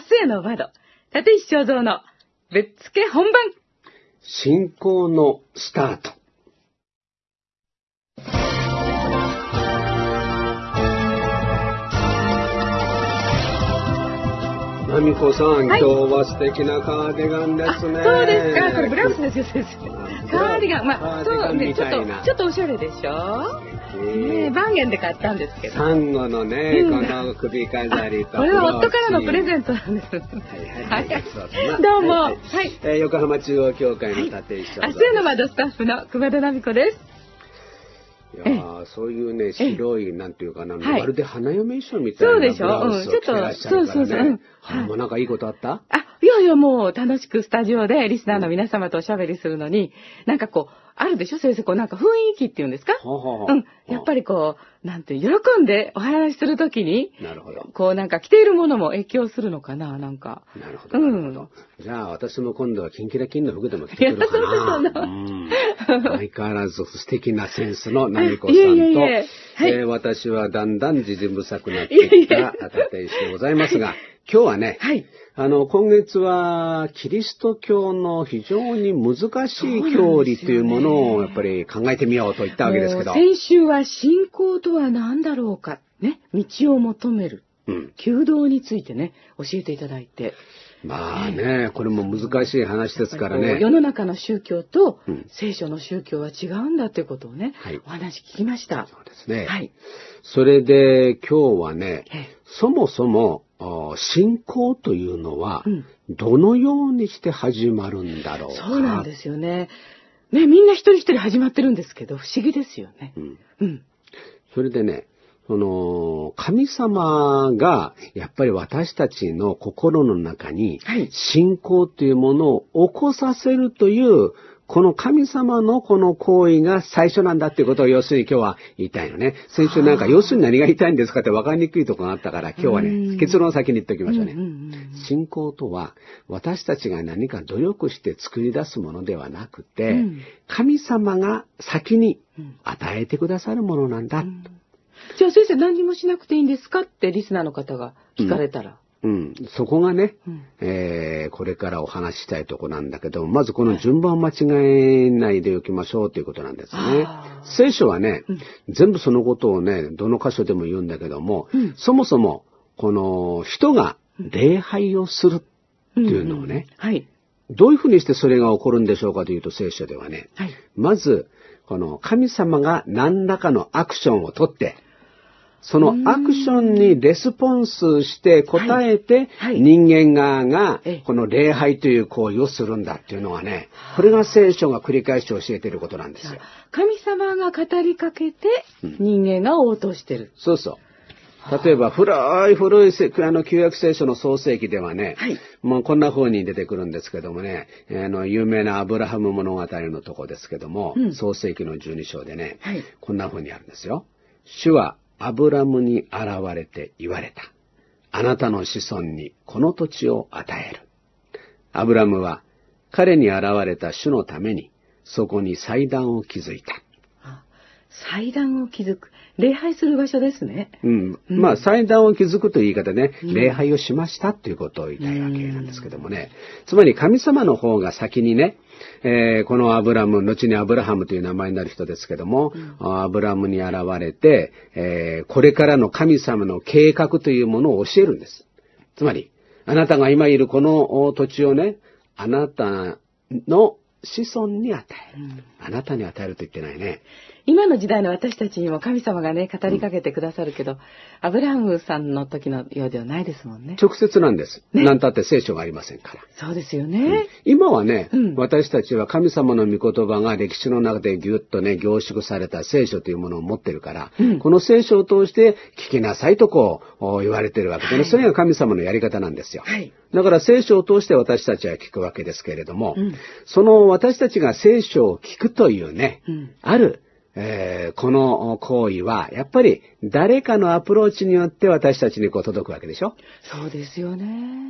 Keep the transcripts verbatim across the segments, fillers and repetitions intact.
への窓、立石正蔵のぶっつけ本番。 進行のスタート。まみこさん、はい、今日は素敵なカーディガンですね。 そうですか。これブラウスですよ、先生。カーディガン、まあ、そうね、ちょっと、ちょっとおしゃれでしょ。ね、バンゲンで買ったんですけど。 サンゴのね、この首飾りと。 これは夫からのプレゼントなんです。はいはいはい。どうも。はい。 え横浜中央教会の立石正蔵。 明日への窓スタッフの熊田奈美子です。 いやそういうね、白い、なんていうかな、まるで花嫁衣装みたいなブラウスを着てらっしゃるからね。もうなんかいいことあった？ あ、いやいや、もう楽しくスタジオでリスナーの皆様とおしゃべりするのに、なんかこう、あるでしょ先生、こうなんか雰囲気っていうんですか？うん。やっぱりこう、なんて、喜んでお話しするときに、 なるほど。 こうなんか着ているものも影響するのかな、なんか。 なるほど。なるほど。じゃあ私も今度はキンキラキンの服でも着てくるかな。うん。相変わらず素敵なセンスの奈美子さんと、えー、私はだんだん自信不足になってきた立石でございますが、今日はね、はい、あの、今月はキリスト教の非常に難しい教理というものをやっぱり考えてみようと言ったわけですけど。 先週は信仰とは何だろうか、ね、道を求める、うん、求道についてね、教えていただいて。 まあね、これも難しい話ですからね。 世の中の宗教と聖書の宗教は違うんだということをね、はい、お話聞きました。 そうですね。はい。それで今日はね、そもそも信仰というのはどのようにして始まるんだろうか。 そうなんですよね。ね、みんな一人一人始まってるんですけど、不思議ですよね。うん。うん。 それでね、その神様がやっぱり私たちの心の中に信仰というものを起こさせるというこの神様のこの行為が最初なんだっていうことを要するに今日は言いたいのね。先週なんか要するに何が言いたいんですかって分かりにくいところがあったから今日はね結論を先に言っておきましょうね。信仰とは私たちが何か努力して作り出すものではなくて神様が先に与えてくださるものなんだ。 じゃあ先生何もしなくていいんですかってリスナーの方が聞かれたら。 うん、うん、そこがね、うんえー、これからお話ししたいとこなんだけど、まずこの順番を間違えないでおきましょうということなんですね。聖書はね、うん、全部そのことをね、どの箇所でも言うんだけども、うん、そもそもこの人が礼拝をするっていうのをね、うんうんはい、どういうふうにしてそれが起こるんでしょうかというと聖書ではね、はい、まずこの神様が何らかのアクションをとって、そのアクションにレスポンスして答えて人間側がこの礼拝という行為をするんだっていうのはね、これが聖書が繰り返し教えていることなんですよ。 神様が語りかけて人間が応答してる。うん、 そうそう。例えば古い古いあの旧約聖書の創世記ではね、はい、もうこんな風に出てくるんですけどもね、あの有名なアブラハム物語のとこですけども、うん、創世記のじゅうに章でね、はい、こんな風にあるんですよ。主はアブラムに現れて言われた。あなたの子孫にこの土地を与える。アブラムは彼に現れた主のためにそこに祭壇を築いた。 あ、祭壇を築く。礼拝する場所ですね。 うん。うん、まあ祭壇を築くという言い方ね、うん、礼拝をしましたっていうことを言いたいわけなんですけどもね。うん、つまり神様の方が先にね、えー、このアブラム、後にアブラハムという名前になる人ですけども、うん、アブラムに現れて、えー、これからの神様の計画というものを教えるんです。つまり、あなたが今いるこの土地をね、あなたの子孫に与える、うん。あなたに与えると言ってないね。 今の時代の私たちにも神様がね、語りかけてくださるけど、うん、アブラハムさんの時のようではないですもんね。 直接なんです。ね、なんたって聖書がありませんから。 そうですよね。 うん、今はね、うん、私たちは神様の御言葉が歴史の中でぎゅっとね、凝縮された聖書というものを持ってるから、うん、この聖書を通して聞きなさいとこう言われてるわけでね、はい、それが神様のやり方なんですよ。はい、だから聖書を通して私たちは聞くわけですけれども、うん、その私たちが聖書を聞くというね、うん、あるえー、この行為はやっぱり誰かのアプローチによって私たちにこう届くわけでしょ。 そうですよね。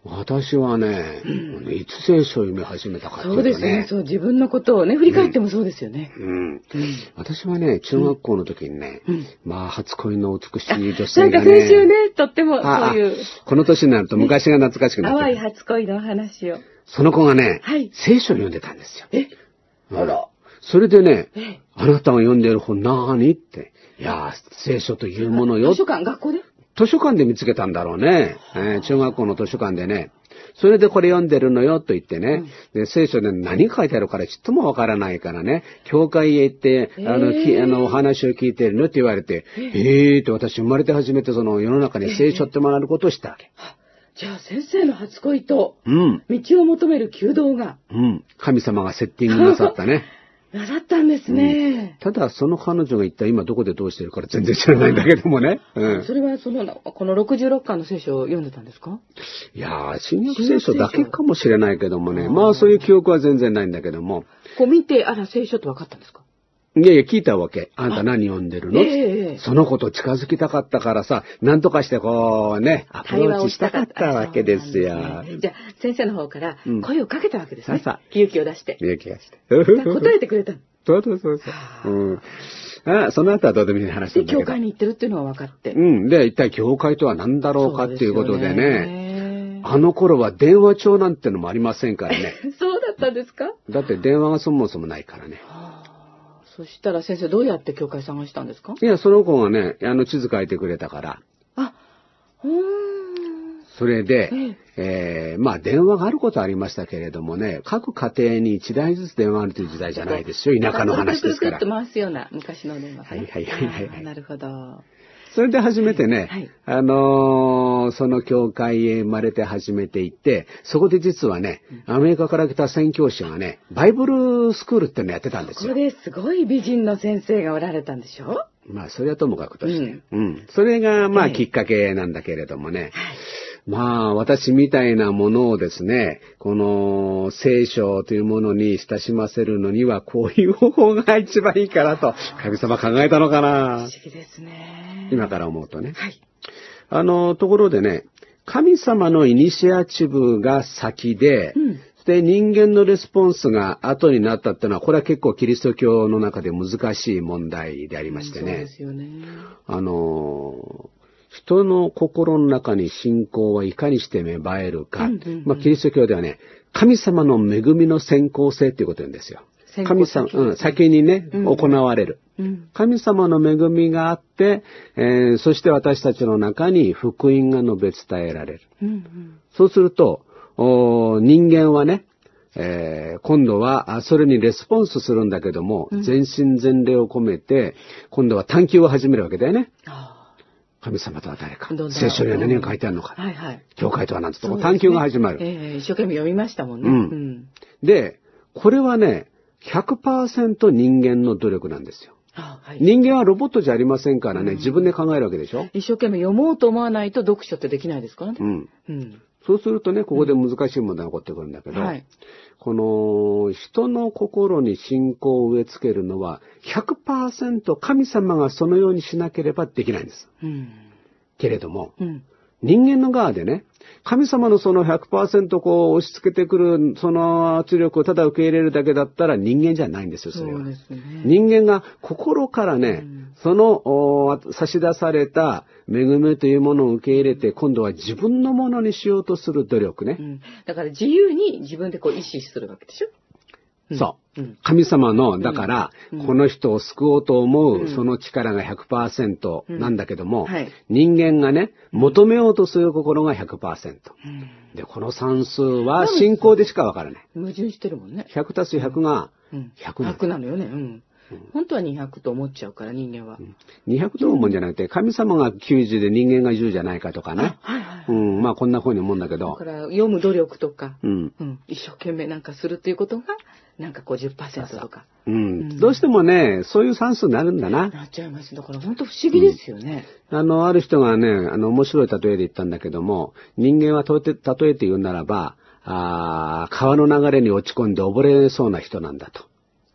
私はね、うん、いつ聖書を読み始めたかっていうとね。 そうですね。そう、自分のことをね、振り返ってもそうですよね。 うん。うんうん、私はね、中学校の時にね、うん、まあ、初恋の美しい女性がね。 なんか先週ね、とってもそういう。 この年になると昔が懐かしくなって、 ね。淡い初恋の話を。 その子がね、はい、聖書を読んでたんですよ。 え、 うん、あら。それでね、あなたが読んでる本なーにって。いやー、聖書というものよ。 図書館、学校で図書館で見つけたんだろうね。えー、中学校の図書館でね。それでこれ読んでるのよと言ってね。うん、で聖書で何書いてあるからちっともわからないからね。教会へ行って、あの、きあのお話を聞いてるのって言われて、えーって私生まれて初めてその世の中に聖書ってもらうことをしたわけ。 じゃあ先生の初恋と、道を求める弓道が、 うん。うん。神様がセッティングなさったね。 なさったんですね、 うん。ただ、その彼女が一体今どこでどうしてるから全然知らないんだけどもね。 うん。それはその、このろくじゅうろっかんの聖書を読んでたんですか？ いやー、新約聖書だけかもしれないけどもね。まあ、そういう記憶は全然ないんだけども。 こう見て、あら、聖書って分かったんですか？ いやいや、聞いたわけ。あんた何読んでるの、えー、その子と近づきたかったからさ、なんとかしてこうね、アプローチしたかったわけですよ。 ね、じゃあ、先生の方から声をかけたわけですね。うん、さ勇気を出して。 勇気を出して。 答えてくれたの。 そうそうそうそう。うん。あその後はどうでもいい話なんだけど。 で、教会に行ってるっていうのは分かって。 うん。で、一体教会とは何だろうかっていうことでね。あの頃は電話帳なんてのもありませんからね。 そうだったんですか？ だって電話がそもそもないからね。 そしたら先生どうやって教会探したんですか？ いや、その子がね、あの地図書いてくれたから。 あ、うーん。 それで、えええー、まあ電話があることはありましたけれどもね、各家庭に一台ずつ電話があるという時代じゃないですよ。田舎の話ですから。 くるくるくるっと回すような昔の電話、ね。 はいはいはいはい、はい。 なるほど。 それで初めてね、はい、あのー、その教会へ生まれて初めて行って、そこで実はね、アメリカから来た宣教師がね、バイブルスクールってのやってたんですよ。 そこですごい美人の先生がおられたんでしょ？ まあ、それはともかくとして。うん。うん、それが、まあ、きっかけなんだけれどもね。はい、まあ、私みたいなものをですね、この聖書というものに親しませるのには、こういう方法が一番いいからと、神様考えたのかな。 不思議ですね。 今から思うとね。 はい。 あの、ところでね、神様のイニシアチブが先で、うん、で、人間のレスポンスが後になったっていうのは、これは結構キリスト教の中で難しい問題でありましてね。うん、そうですよね。 あの、人の心の中に信仰はいかにして芽生えるか。うんうんうん、まあ、キリスト教ではね、神様の恵みの先行性っていうこと言うんですよ。神様、うん、先にね、うん、行われる。うん、神様の恵みがあって、えー、そして私たちの中に福音が述べ伝えられる。うんうん、そうすると、人間はね、えー、今度はそれにレスポンスするんだけども、うん、全身全霊を込めて、今度は探求を始めるわけだよね。神様とは誰か。聖書には何が書いてあるのか。はいはい。教会とは何とか、ね、探求が始まる。 えー、一生懸命読みましたもんね。 うん。うん、で、これはね、ひゃくパーセント 人間の努力なんですよ。ああはい、人間はロボットじゃありませんからね、うん、自分で考えるわけでしょ。 一生懸命読もうと思わないと読書ってできないですからね。 うん。うん、そうするとね、ここで難しい問題が起こってくるんだけど、うんはい、この人の心に信仰を植え付けるのは ひゃくパーセント 神様がそのようにしなければできないんです。うん、けれども、うん、人間の側でね、神様のその ひゃくパーセント こう押し付けてくるその圧力をただ受け入れるだけだったら人間じゃないんですよ、それは。そうですね。人間が心からね、うん、その差し出された恵みというものを受け入れて今度は自分のものにしようとする努力ね。うん、 だから自由に自分でこう意思するわけでしょ。 そう。うん、神様の、だから、うん、この人を救おうと思う、その力が ひゃくパーセント なんだけども、うんはい、人間がね、求めようとする心が ひゃくパーセント。うん、で、この算数は信仰でしかわからない。 矛盾してるもんね。 ひゃくたすひゃくがひゃくなの。 ひゃくなのよね。うん本当はにひゃくと思っちゃうから人間は、うん、 にひゃくと思うんじゃなくて神様がきゅうじゅうで人間がじゅうじゃないかとかね、はいはいはいうん、まあこんな風に思うんだけどだから読む努力とか、うんうん、一生懸命なんかするっていうことがなんか ごじゅっパーセント とかうん、うん、どうしてもねそういう算数になるんだななっちゃいますだから本当不思議ですよね、 うん、あのある人がねあの面白い例えで言ったんだけども人間は例えて例えて言うならばあ川の流れに落ち込んで溺れそうな人なんだと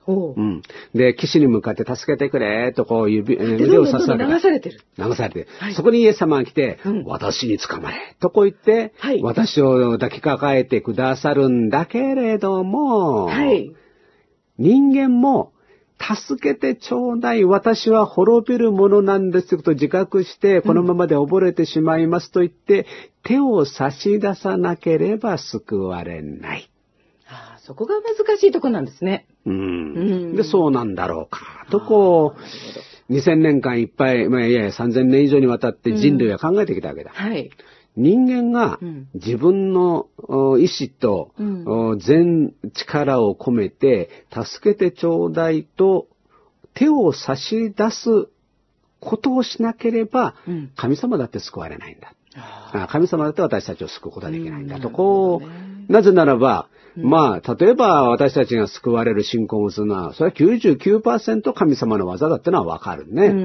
うん。で、岸に向かって助けてくれ、とこう指、腕をさすわけだ。 流されてる。 流されてる。はい、そこにイエス様が来て、うん、私に捕まれ、とこう言って、はい、私を抱きかかえてくださるんだけれども、はい、人間も、助けてちょうだい、私は滅びるものなんですと自覚して、このままで溺れてしまいますと言って、うん、手を差し出さなければ救われない。 ああ、そこが難しいとこなんですね。 うん。うん、で、そうなんだろうか。とこう、にせんねんかんいっぱい、まあ、いやいやさんぜんねん以上にわたって人類は考えてきたわけだ。うん、はい。人間が自分の意志と全力を込めて助けてちょうだいと手を差し出すことをしなければ神様だって救われないんだ。神様だって私たちを救うことはできないんだと。こう、なぜならば、まあ、例えば私たちが救われる信仰をするのは、それは きゅうじゅうきゅうパーセント 神様の技だってのはわかるね。うん、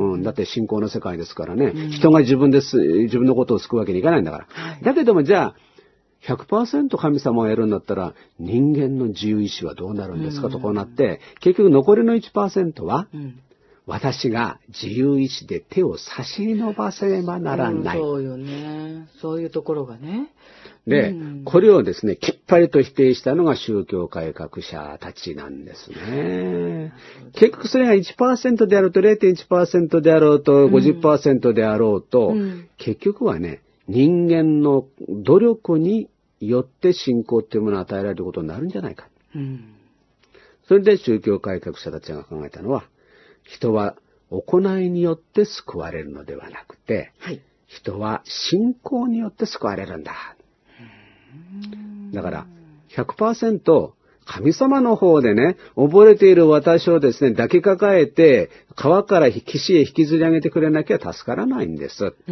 うん、だって信仰の世界ですからね。うん、人が自分です、自分のことを救うわけにいかないんだから。はい、だけどもじゃあ、ひゃくパーセント 神様をやるんだったら、人間の自由意志はどうなるんですかとこうなって、結局残りの いちパーセント は、うん、私が自由意志で手を差し伸ばせねばならない。 うん、そうよね。そういうところがね。 で、うん、これをですね、きっぱりと否定したのが宗教改革者たちなんですね。結局それが いちパーセント であろうと れいてんいちパーセント であろうと ごじゅっパーセント であろうと、うん、結局はね、人間の努力によって信仰っていうものを与えられることになるんじゃないか。うん、それで宗教改革者たちが考えたのは、人は行いによって救われるのではなくて、はい、人は信仰によって救われるんだ。だから ひゃくパーセント 神様の方でね、溺れている私をですね、抱きかかえて川から岸へ引きずり上げてくれなきゃ助からないんです。うん、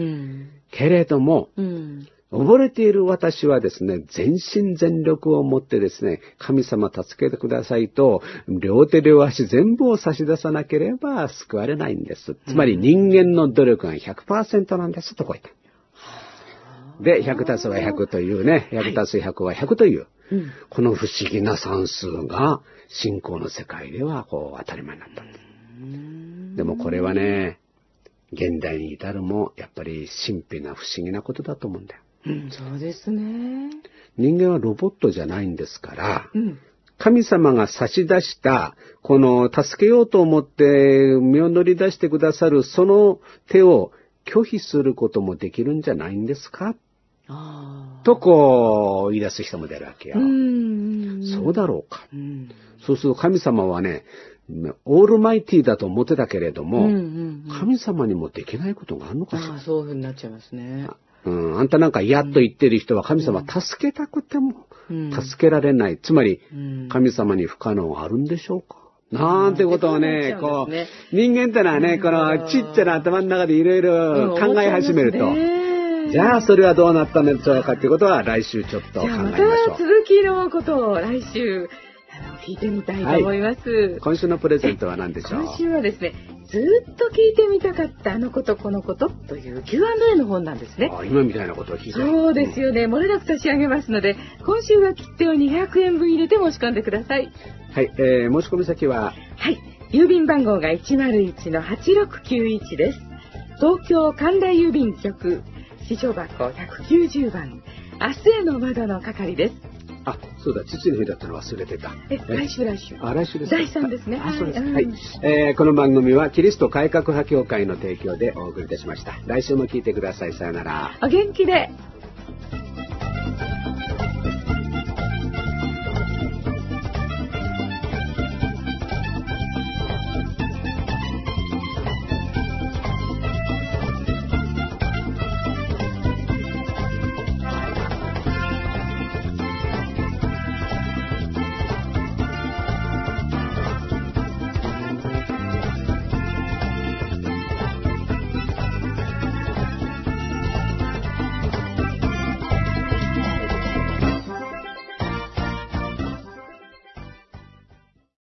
けれども、うん、溺れている私はですね、全身全力を持ってですね、神様助けてくださいと、両手両足全部を差し出さなければ救われないんです。つまり人間の努力が ひゃくパーセント なんですとこう言った。で、ひゃくたすはひゃくというね、ひゃくたすひゃくはひゃくという、はい、この不思議な算数が信仰の世界ではこう当たり前になったんです。でもこれはね、現代に至るもやっぱり神秘な不思議なことだと思うんだよ。 うん、そうですね。 人間はロボットじゃないんですから、うん、神様が差し出した、この助けようと思って身を乗り出してくださるその手を拒否することもできるんじゃないんですかあとこう言い出す人も出るわけよ。うんそうだろうか、うん。そうすると神様はね、オールマイティだと思ってたけれども、うんうんうん、神様にもできないことがあるのかしら。 あそういうふうになっちゃいますね。 うん、あんたなんか嫌と言ってる人は神様助けたくても助けられない。つまり神様に不可能あるんでしょうか。なんてことをね、こう、人間ってのはね、このちっちゃな頭の中でいろいろ考え始めると、じゃあそれはどうなったんでしょうかっていうことは来週ちょっと考えましょう。じゃあまた続きのことを来週聞いてみたいと思います、はい、 今週のプレゼントは何でしょう。 今週はですね、ずっと聞いてみたかったあのことこのことという キューアンドエー の本なんですね。 あ今みたいなことを聞いてそうですよね、漏れなく差し上げますので、今週は切手をにひゃくえんぶん入れて申し込んでください。 はい、えー、申し込み先ははい郵便番号が いちまるいちのはちろくきゅういち です。東京神田郵便局支所箱ひゃくきゅうじゅうばん、明日への窓の係です。 あ、そうだ、父の日だったの忘れてた。 え、来週来週。 あ、来週ですか。 だいさんですね。 あ、そうです。はい。えー、この番組はキリスト改革派協会の提供でお送りいたしました。来週も聞いてください。さよなら。 お元気で。